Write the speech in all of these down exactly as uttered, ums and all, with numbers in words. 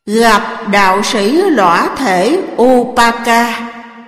gặp đạo sĩ lõa thể Upaka.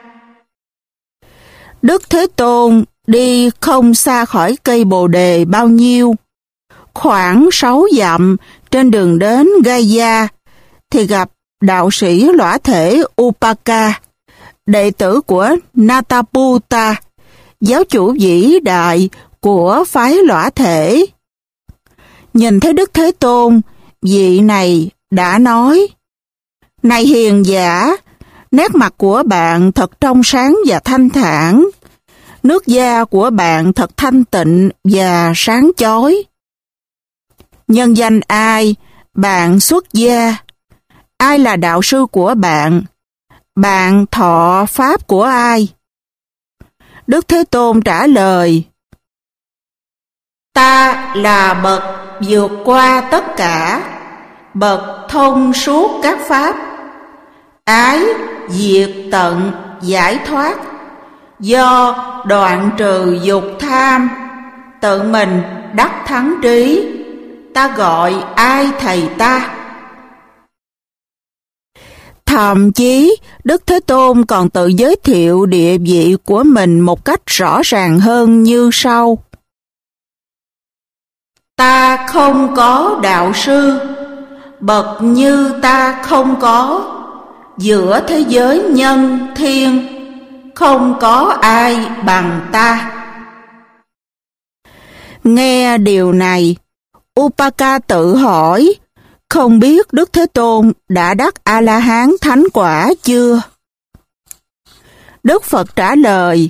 Đức Thế Tôn đi không xa khỏi cây Bồ Đề bao nhiêu, khoảng sáu dặm trên đường đến Gaya, thì gặp đạo sĩ lõa thể Upaka, đệ tử của Nataputta, giáo chủ vĩ đại của phái lõa thể. Nhìn thấy Đức Thế Tôn, vị này đã nói: Này hiền giả, nét mặt của bạn thật trong sáng và thanh thản, nước da của bạn thật thanh tịnh và sáng chói. Nhân danh ai bạn xuất gia? Ai là đạo sư của bạn? Bạn thọ pháp của ai? Đức Thế Tôn trả lời: Ta là bậc vượt qua tất cả, bậc thông suốt các pháp, ái diệt tận giải thoát, do đoạn trừ dục tham, tự mình đắc thắng trí. Ta gọi ai thầy ta? Thậm chí, Đức Thế Tôn còn tự giới thiệu địa vị của mình một cách rõ ràng hơn như sau: Ta không có đạo sư, bậc như ta không có, giữa thế giới nhân thiên, không có ai bằng ta. Nghe điều này, Upaka tự hỏi, không biết Đức Thế Tôn đã đắc A-la-hán thánh quả chưa? Đức Phật trả lời: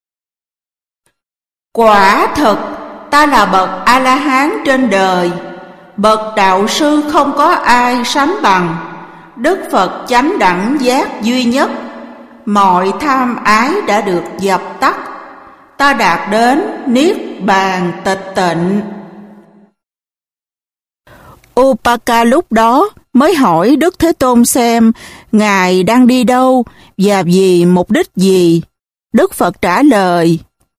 Quả thật, ta là bậc A-la-hán trên đời, bậc đạo sư không có ai sánh bằng. Đức Phật chánh đẳng giác duy nhất, mọi tham ái đã được dập tắt. Ta đạt đến niết bàn tịch tịnh. Upaka lúc đó mới hỏi Đức Thế Tôn xem Ngài đang đi đâu và vì mục đích gì. Đức Phật trả lời: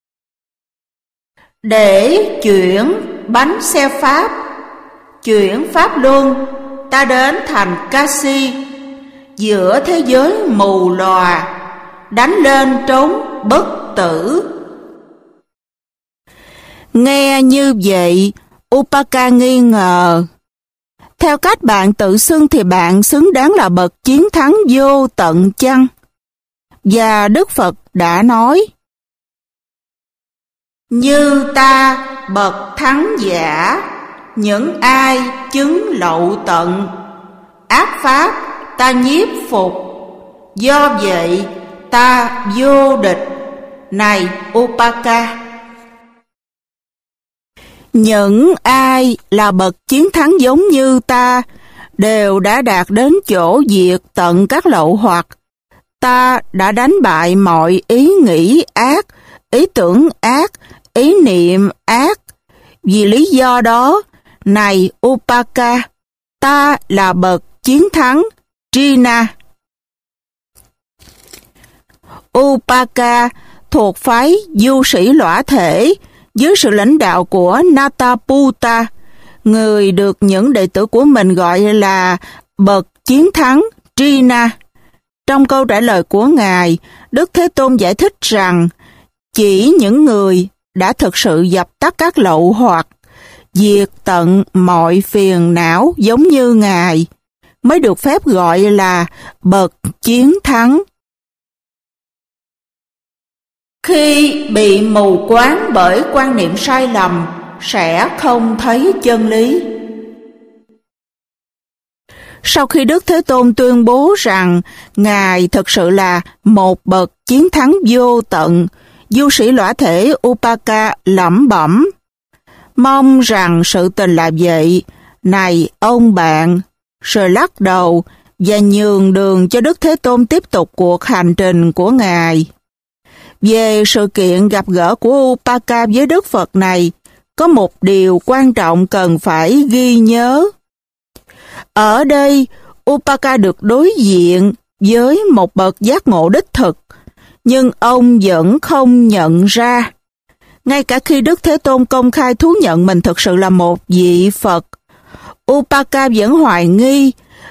Để chuyển bánh xe Pháp, chuyển Pháp Luân, ta đến thành Kasi, giữa thế giới mù lòa, đánh lên trốn bất tử. Nghe như vậy, Upaka nghi ngờ. Theo cách bạn tự xưng thì bạn xứng đáng là bậc chiến thắng vô tận chăng? Và Đức Phật đã nói: Như ta bậc thắng giả, những ai chứng lậu tận, ác pháp ta nhiếp phục, do vậy ta vô địch. Này Upaka, những ai là bậc chiến thắng giống như ta đều đã đạt đến chỗ diệt tận các lậu hoặc. Ta đã đánh bại mọi ý nghĩ ác, ý tưởng ác, ý niệm ác. Vì lý do đó, này Upaka, ta là bậc chiến thắng Trina. Upaka thuộc phái du sĩ lõa thể dưới sự lãnh đạo của Nataputta, người được những đệ tử của mình gọi là bậc chiến thắng Trina. Trong câu trả lời của Ngài, Đức Thế Tôn giải thích rằng chỉ những người đã thực sự dập tắt các lậu hoặc, diệt tận mọi phiền não giống như Ngài mới được phép gọi là bậc chiến thắng. khi bị mù quáng bởi quan niệm sai lầm sẽ không thấy chân lý. Sau khi Đức Thế Tôn tuyên bố rằng Ngài thực sự là một bậc chiến thắng vô tận, du sĩ lõa thể Upaka lẩm bẩm: mong rằng sự tình là vậy, này ông bạn, rồi lắc đầu và nhường đường cho Đức Thế Tôn tiếp tục cuộc hành trình của Ngài. Về sự kiện gặp gỡ của Upaka với Đức Phật này, có một điều quan trọng cần phải ghi nhớ. Ở đây, Upaka được đối diện với một bậc giác ngộ đích thực, nhưng ông vẫn không nhận ra. Ngay cả khi Đức Thế Tôn công khai thú nhận mình thực sự là một vị Phật, Upaka vẫn hoài nghi,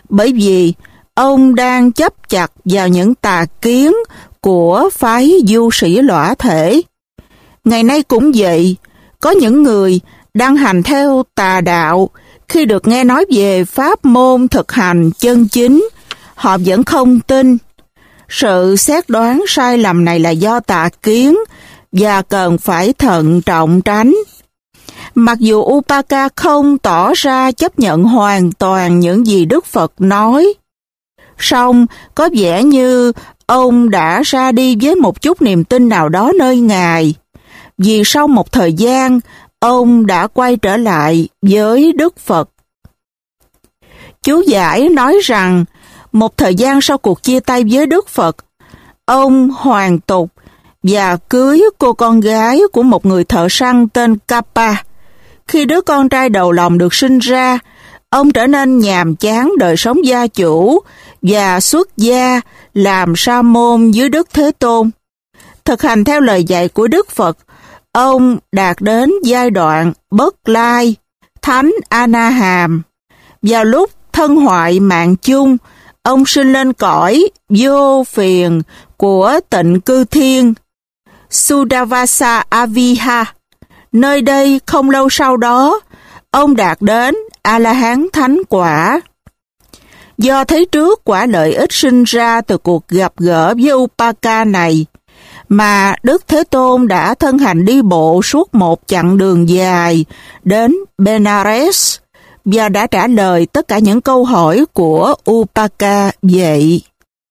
bởi vì ông đang chấp chặt vào những tà kiến của phái du sĩ lõa thể. Ngày nay cũng vậy, có những người đang hành theo tà đạo, khi được nghe nói về pháp môn thực hành chân chính, họ vẫn không tin. Sự xét đoán sai lầm này là do tà kiến và cần phải thận trọng tránh. Mặc dù Upaka không tỏ ra chấp nhận hoàn toàn những gì Đức Phật nói, song có vẻ như ông đã ra đi với một chút niềm tin nào đó nơi Ngài, vì sau một thời gian, ông đã quay trở lại với Đức Phật. Chú giải nói rằng, một thời gian sau cuộc chia tay với Đức Phật, ông hoàn tục và cưới cô con gái của một người thợ săn tên Kappa. Khi đứa con trai đầu lòng được sinh ra, ông trở nên nhàm chán đời sống gia chủ và xuất gia làm sa môn dưới Đức Thế Tôn. Thực hành theo lời dạy của Đức Phật, ông đạt đến giai đoạn bất lai, thánh A-na-hàm. Vào lúc thân hoại mạng chung, ông sinh lên cõi vô phiền của Tịnh Cư Thiên, Sudavasa Aviha. Nơi đây không lâu sau đó, ông đạt đến A-la-hán thánh quả. Do thấy trước quả lợi ích sinh ra từ cuộc gặp gỡ với Upaka này, mà Đức Thế Tôn đã thân hành đi bộ suốt một chặng đường dài đến Benares và đã trả lời tất cả những câu hỏi của Upaka vậy.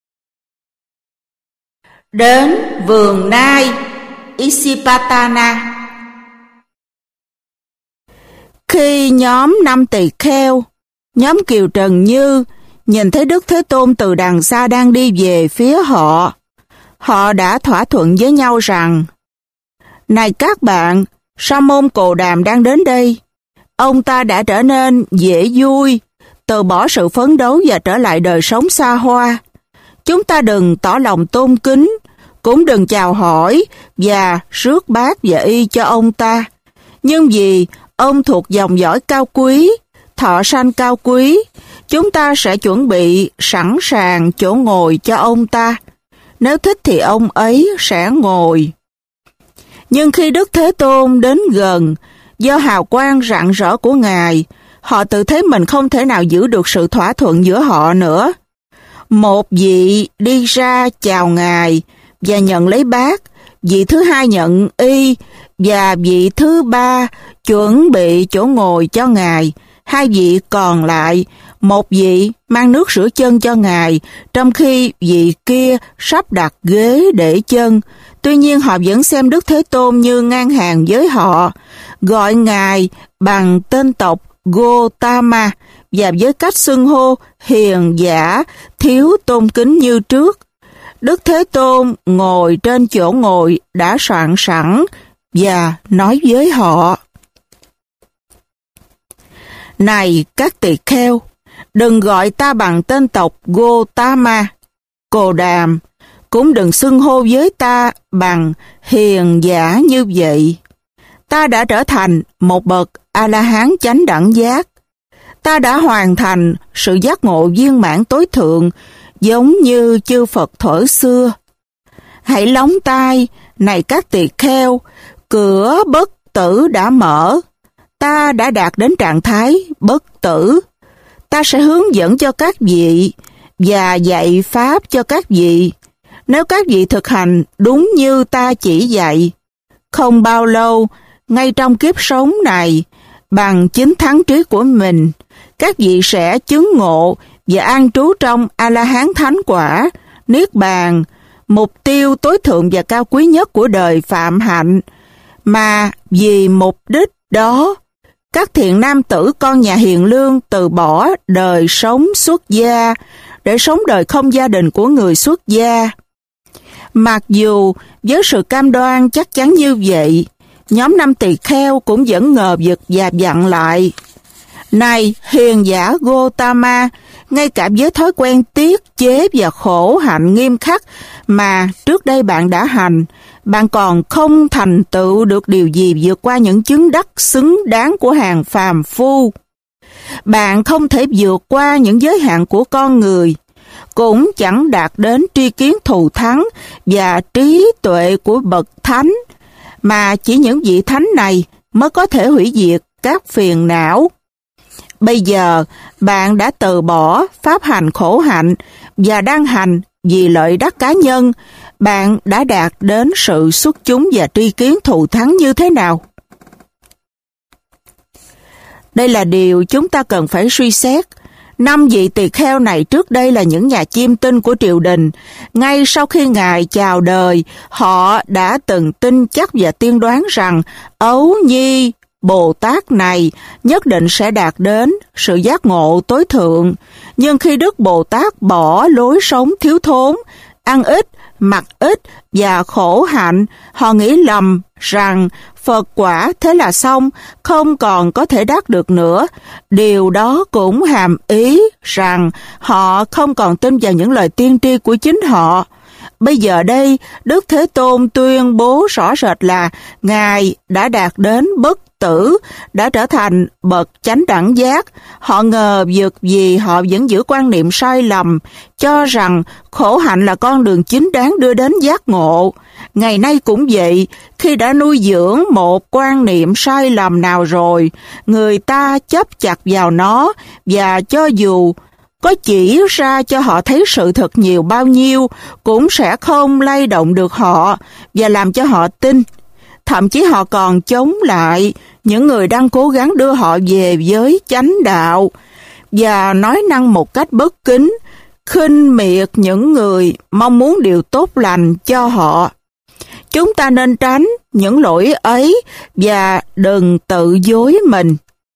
Đến vườn nai Isipatana. Khi nhóm năm tỳ kheo, nhóm Kiều Trần Như nhìn thấy Đức Thế Tôn từ đằng xa đang đi về phía họ, họ đã thỏa thuận với nhau rằng: Này các bạn, Sa môn Cồ Đàm đang đến đây. Ông ta đã trở nên dễ vui, từ bỏ sự phấn đấu và trở lại đời sống xa hoa. Chúng ta đừng tỏ lòng tôn kính, cũng đừng chào hỏi và rước bát và y cho ông ta. Nhưng vì ông thuộc dòng dõi cao quý, thọ sanh cao quý, chúng ta sẽ chuẩn bị sẵn sàng chỗ ngồi cho ông ta. Nếu thích thì ông ấy sẽ ngồi. Nhưng khi Đức Thế Tôn đến gần, do hào quang rạng rỡ của Ngài, họ tự thấy mình không thể nào giữ được sự thỏa thuận giữa họ nữa. Một vị đi ra chào Ngài và nhận lấy bát, vị thứ hai nhận y, và vị thứ ba chuẩn bị chỗ ngồi cho Ngài. Hai vị còn lại, một vị mang nước rửa chân cho Ngài, trong khi vị kia sắp đặt ghế để chân. Tuy nhiên họ vẫn xem Đức Thế Tôn như ngang hàng với họ, gọi Ngài bằng tên tộc Gotama và với cách xưng hô hiền giả, thiếu tôn kính như trước. Đức Thế Tôn ngồi trên chỗ ngồi đã soạn sẵn và nói với họ: Này các tỳ kheo, đừng gọi ta bằng tên tộc Gotama, Cồ Đàm, cũng đừng xưng hô với ta bằng hiền giả như vậy. Ta đã trở thành một bậc A-la-hán chánh đẳng giác. Ta đã hoàn thành sự giác ngộ viên mãn tối thượng, giống như chư Phật thuở xưa. Hãy lóng tai, này các tỳ kheo, cửa bất tử đã mở. Ta đã đạt đến trạng thái bất tử. Ta sẽ hướng dẫn cho các vị và dạy pháp cho các vị. Nếu các vị thực hành đúng như ta chỉ dạy, không bao lâu, ngay trong kiếp sống này, bằng chính thắng trí của mình, các vị sẽ chứng ngộ và an trú trong A-la-hán thánh quả, niết bàn, mục tiêu tối thượng và cao quý nhất của đời phạm hạnh, mà vì mục đích đó, các thiện nam tử con nhà hiền lương từ bỏ đời sống xuất gia để sống đời không gia đình của người xuất gia. Mặc dù với sự cam đoan chắc chắn như vậy, nhóm năm tỳ kheo cũng vẫn ngờ vực và dặn lại: Này hiền giả Gotama, ngay cả với thói quen tiết chế và khổ hạnh nghiêm khắc mà trước đây bạn đã hành, bạn còn không thành tựu được điều gì vượt qua những chứng đắc xứng đáng của hàng phàm phu. bạn không thể vượt qua những giới hạn của con người, cũng chẳng đạt đến tri kiến thù thắng và trí tuệ của bậc thánh, mà chỉ những vị thánh này mới có thể hủy diệt các phiền não. Bây giờ, bạn đã từ bỏ pháp hành khổ hạnh và đang hành vì lợi đắc cá nhân. Bạn đã đạt đến sự xuất chúng và tri kiến thù thắng như thế nào? Đây là điều chúng ta cần phải suy xét. Năm vị tỳ kheo này trước đây là những nhà chiêm tinh của triều đình. Ngay sau khi Ngài chào đời, họ đã từng tin chắc và tiên đoán rằng Ấu Nhi Bồ Tát này nhất định sẽ đạt đến sự giác ngộ tối thượng. Nhưng khi Đức Bồ Tát bỏ lối sống thiếu thốn, ăn ít, mặc ít và khổ hạnh, họ nghĩ lầm rằng Phật quả thế là xong, không còn có thể đắc được nữa. Điều đó cũng hàm ý rằng họ không còn tin vào những lời tiên tri của chính họ. Bây giờ đây, Đức Thế Tôn tuyên bố rõ rệt là Ngài đã đạt đến bất tử, đã trở thành bậc chánh đẳng giác. Họ ngờ vực vì họ vẫn giữ quan niệm sai lầm, cho rằng khổ hạnh là con đường chính đáng đưa đến giác ngộ. Ngày nay cũng vậy, khi đã nuôi dưỡng một quan niệm sai lầm nào rồi, người ta chấp chặt vào nó, và cho dù có chỉ ra cho họ thấy sự thật nhiều bao nhiêu, cũng sẽ không lay động được họ và làm cho họ tin. Thậm chí họ còn chống lại những người đang cố gắng đưa họ về với chánh đạo, và nói năng một cách bất kính, khinh miệt những người mong muốn điều tốt lành cho họ. Chúng ta nên tránh những lỗi ấy và đừng tự dối mình.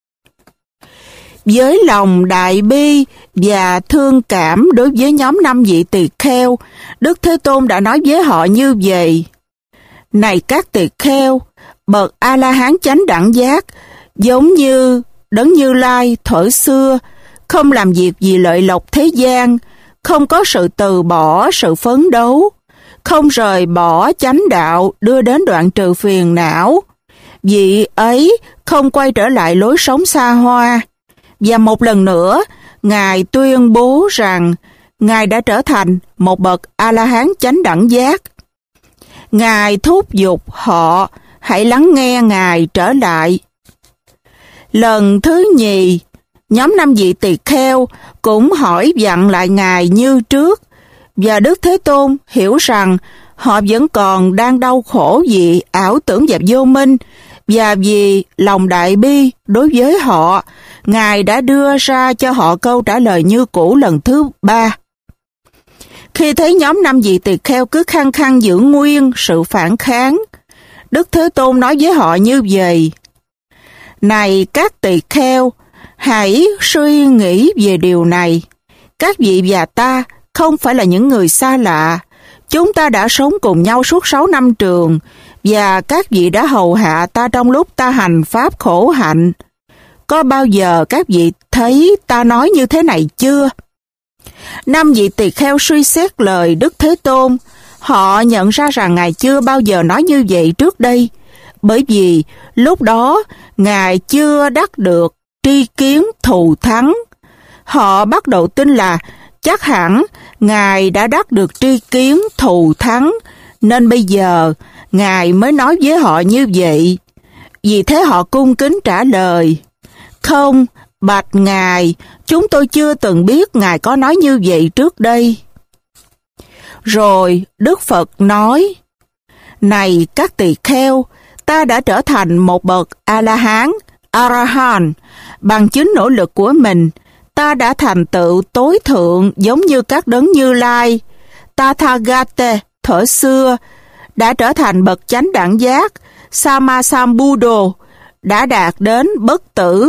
Với lòng đại bi và thương cảm đối với nhóm năm vị tỳ kheo, Đức Thế Tôn đã nói với họ như vậy: Này các tỳ kheo, bậc A-la-hán chánh đẳng giác, giống như Đấng Như Lai thuở xưa, không làm việc vì lợi lộc thế gian, không có sự từ bỏ sự phấn đấu, không rời bỏ chánh đạo đưa đến đoạn trừ phiền não. Vị ấy không quay trở lại lối sống xa hoa. Và một lần nữa, Ngài tuyên bố rằng Ngài đã trở thành một bậc A-la-hán chánh đẳng giác. Ngài thúc giục họ hãy lắng nghe Ngài trở lại. Lần thứ nhì, nhóm năm vị tỳ kheo cũng hỏi vặn lại Ngài như trước, và Đức Thế Tôn hiểu rằng họ vẫn còn đang đau khổ vì ảo tưởng và vô minh, và vì lòng đại bi đối với họ, Ngài đã đưa ra cho họ câu trả lời như cũ lần thứ ba. Khi thấy nhóm năm vị tỳ kheo cứ khăng khăng giữ nguyên sự phản kháng, Đức Thế Tôn nói với họ như vậy: Này các tỳ kheo, hãy suy nghĩ về điều này. Các vị và ta không phải là những người xa lạ. Chúng ta đã sống cùng nhau suốt sáu năm trường, và các vị đã hầu hạ ta trong lúc ta hành pháp khổ hạnh. Có bao giờ các vị thấy ta nói như thế này chưa? Năm vị tỳ kheo suy xét lời Đức Thế Tôn. Họ nhận ra rằng Ngài chưa bao giờ nói như vậy trước đây, bởi vì lúc đó Ngài chưa đắc được tri kiến thù thắng. Họ bắt đầu tin là chắc hẳn Ngài đã đắc được tri kiến thù thắng, nên bây giờ Ngài mới nói với họ như vậy. Vì thế họ cung kính trả lời: Không, bạch Ngài, chúng tôi chưa từng biết Ngài có nói như vậy trước đây. Rồi Đức Phật nói: Này các tỳ kheo, ta đã trở thành một bậc A-la-hán, A-ra-hán. Bằng chính nỗ lực của mình, ta đã thành tựu tối thượng giống như các đấng Như Lai. Tathagata thuở xưa đã trở thành bậc chánh đẳng giác. Samasambuddho đã đạt đến bất tử.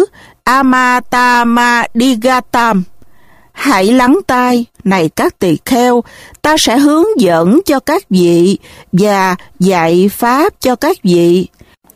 Amatamadiggatam. Hãy lắng tai, này các tỳ kheo, ta sẽ hướng dẫn cho các vị và dạy pháp cho các vị.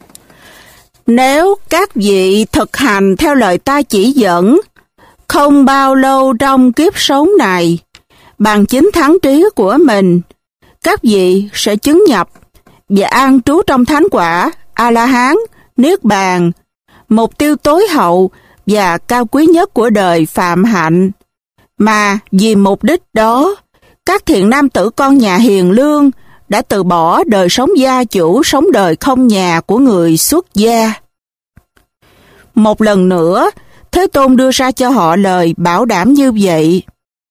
Nếu các vị thực hành theo lời ta chỉ dẫn, không bao lâu trong kiếp sống này, bằng chính thắng trí của mình, các vị sẽ chứng nhập và an trú trong thánh quả A-la-hán, Niết Bàn. Mục tiêu tối hậu và cao quý nhất của đời phạm hạnh, mà vì mục đích đó, các thiện nam tử con nhà hiền lương đã từ bỏ đời sống gia chủ, sống đời không nhà của người xuất gia. Một lần nữa, Thế Tôn đưa ra cho họ lời bảo đảm như vậy.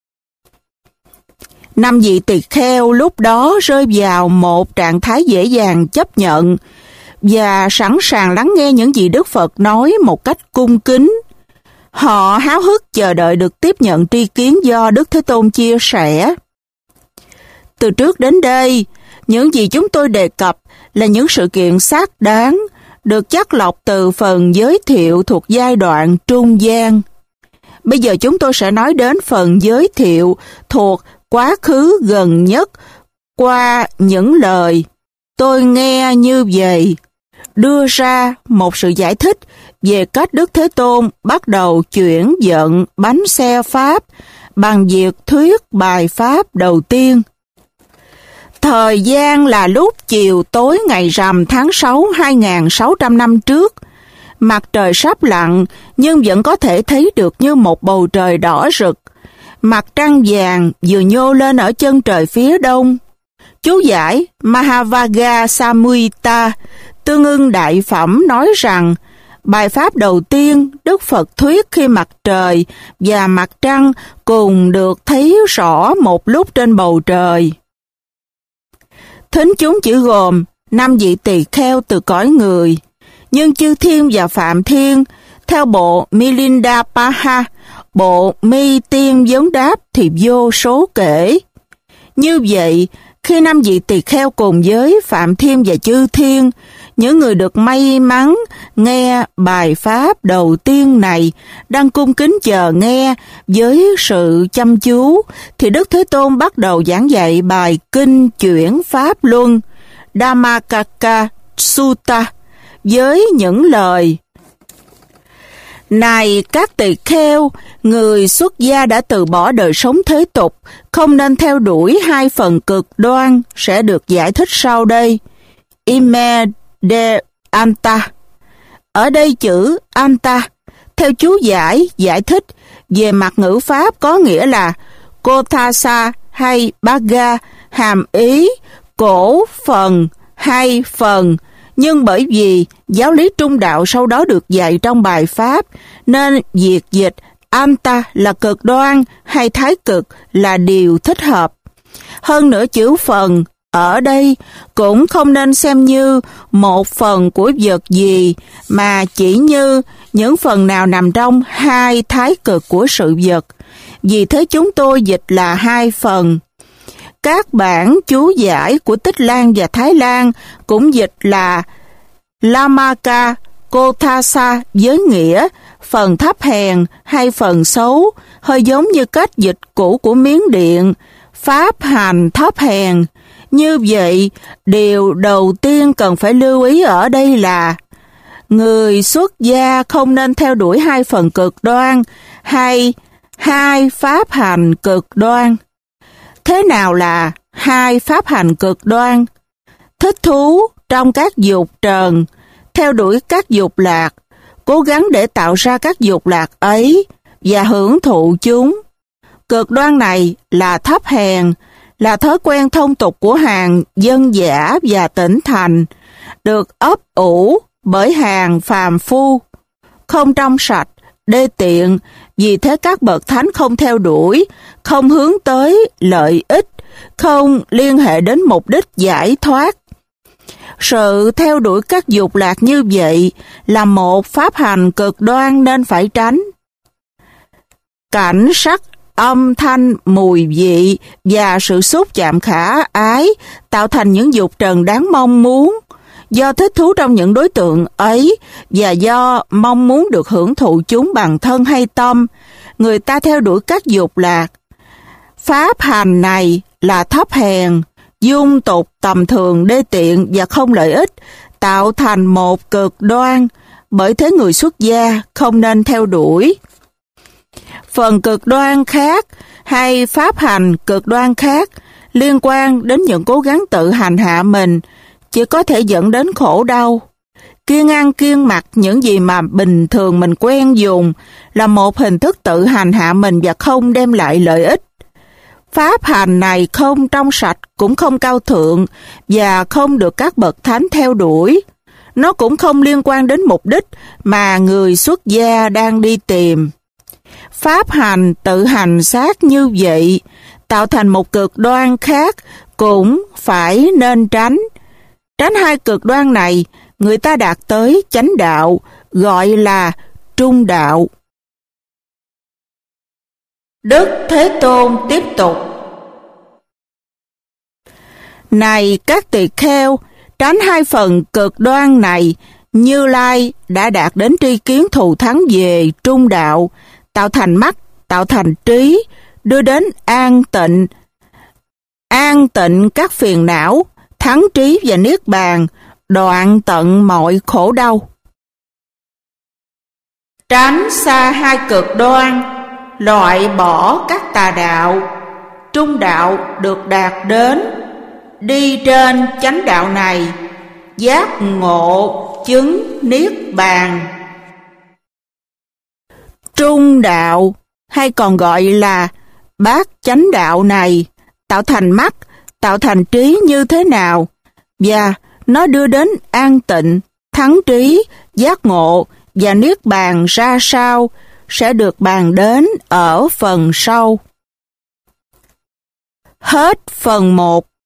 Năm vị tỳ kheo lúc đó rơi vào một trạng thái dễ dàng chấp nhận và sẵn sàng lắng nghe những gì Đức Phật nói một cách cung kính. Họ háo hức chờ đợi được tiếp nhận tri kiến do Đức Thế Tôn chia sẻ. Từ trước đến đây, những gì chúng tôi đề cập là những sự kiện xác đáng, được chắt lọc từ phần giới thiệu thuộc giai đoạn trung gian. Bây giờ chúng tôi sẽ nói đến phần giới thiệu thuộc quá khứ gần nhất qua những lời tôi nghe như vậy, đưa ra một sự giải thích về cách Đức Thế Tôn bắt đầu chuyển vận bánh xe Pháp bằng việc thuyết bài Pháp đầu tiên. Thời gian là lúc chiều tối ngày rằm tháng sáu hai nghìn sáu trăm năm trước. Mặt trời sắp lặn nhưng vẫn có thể thấy được như một bầu trời đỏ rực. Mặt trăng vàng vừa nhô lên ở chân trời phía đông. Chú giải Mahavaga Samhita, Tương ưng Đại Phẩm nói rằng bài Pháp đầu tiên Đức Phật thuyết khi mặt trời và mặt trăng cùng được thấy rõ một lúc trên bầu trời. Thính chúng chỉ gồm năm vị tỳ kheo từ cõi người, nhưng Chư Thiên và Phạm Thiên theo bộ Milindapaha, bộ Mi Tiên vấn đáp thì vô số kể. Như vậy, khi năm vị tỳ kheo cùng với Phạm Thiên và Chư Thiên, những người được may mắn nghe bài Pháp đầu tiên này đang cung kính chờ nghe với sự chăm chú, thì Đức Thế Tôn bắt đầu giảng dạy bài Kinh Chuyển Pháp Luân Dhammacakka Sutta với những lời: Này các tỳ kheo, người xuất gia đã từ bỏ đời sống thế tục, không nên theo đuổi hai phần cực đoan sẽ được giải thích sau đây. Ime de anta. Ở đây chữ anta, theo chú giải, giải thích về mặt ngữ pháp có nghĩa là kothasa hay baga, hàm ý cổ phần hay phần. Nhưng bởi vì giáo lý trung đạo sau đó được dạy trong bài Pháp, nên việc dịch anta là cực đoan hay thái cực là điều thích hợp. Hơn nữa chữ phần ở đây cũng không nên xem như một phần của vật gì, mà chỉ như những phần nào nằm trong hai thái cực của sự vật. Vì thế chúng tôi dịch là hai phần. Các bản chú giải của Tích Lan và Thái Lan cũng dịch là Lamaka Kothasa với nghĩa phần thấp hèn hay phần xấu, hơi giống như cách dịch cũ của Miến Điện, pháp hành thấp hèn. Như vậy, điều đầu tiên cần phải lưu ý ở đây là người xuất gia không nên theo đuổi hai phần cực đoan hay hai pháp hành cực đoan. Thế nào là hai pháp hành cực đoan? Thích thú trong các dục trần, theo đuổi các dục lạc, cố gắng để tạo ra các dục lạc ấy và hưởng thụ chúng. Cực đoan này là thấp hèn, là thói quen thông tục của hàng dân dã và tỉnh thành, được ấp ủ bởi hàng phàm phu, không trong sạch, đê tiện. Vì thế các bậc thánh không theo đuổi, không hướng tới lợi ích, không liên hệ đến mục đích giải thoát. Sự theo đuổi các dục lạc như vậy là một pháp hành cực đoan nên phải tránh. Cảnh sắc, âm thanh, mùi vị và sự xúc chạm khả ái tạo thành những dục trần đáng mong muốn. Do thích thú trong những đối tượng ấy và do mong muốn được hưởng thụ chúng bằng thân hay tâm, người ta theo đuổi các dục lạc. Pháp hành này là thấp hèn, dung tục, tầm thường, đê tiện và không lợi ích, tạo thành một cực đoan. Bởi thế người xuất gia không nên theo đuổi. Phần cực đoan khác hay pháp hành cực đoan khác liên quan đến những cố gắng tự hành hạ mình, chỉ có thể dẫn đến khổ đau. kiêng ăn kiêng mặc những gì mà bình thường mình quen dùng là một hình thức tự hành hạ mình và không đem lại lợi ích. Pháp hành này không trong sạch cũng không cao thượng và không được các bậc thánh theo đuổi. Nó cũng không liên quan đến mục đích mà người xuất gia đang đi tìm. Pháp hành tự hành xác như vậy, tạo thành một cực đoan khác cũng phải nên tránh. Tránh hai cực đoan này, người ta đạt tới chánh đạo, gọi là trung đạo. Đức Thế Tôn tiếp tục: Này các tỳ kheo, tránh hai phần cực đoan này, Như Lai đã đạt đến tri kiến thù thắng về trung đạo, tạo thành mắt, tạo thành trí, đưa đến an tịnh, an tịnh các phiền não, thắng trí và niết bàn, đoạn tận mọi khổ đau. Tránh xa hai cực đoan, loại bỏ các tà đạo, trung đạo được đạt đến. Đi trên chánh đạo này, giác ngộ chứng niết bàn. Trung đạo, hay còn gọi là bát chánh đạo này, tạo thành mắt, tạo thành trí như thế nào, và nó đưa đến an tịnh, thắng trí, giác ngộ và niết bàn ra sao, sẽ được bàn đến ở phần sau. Hết phần một.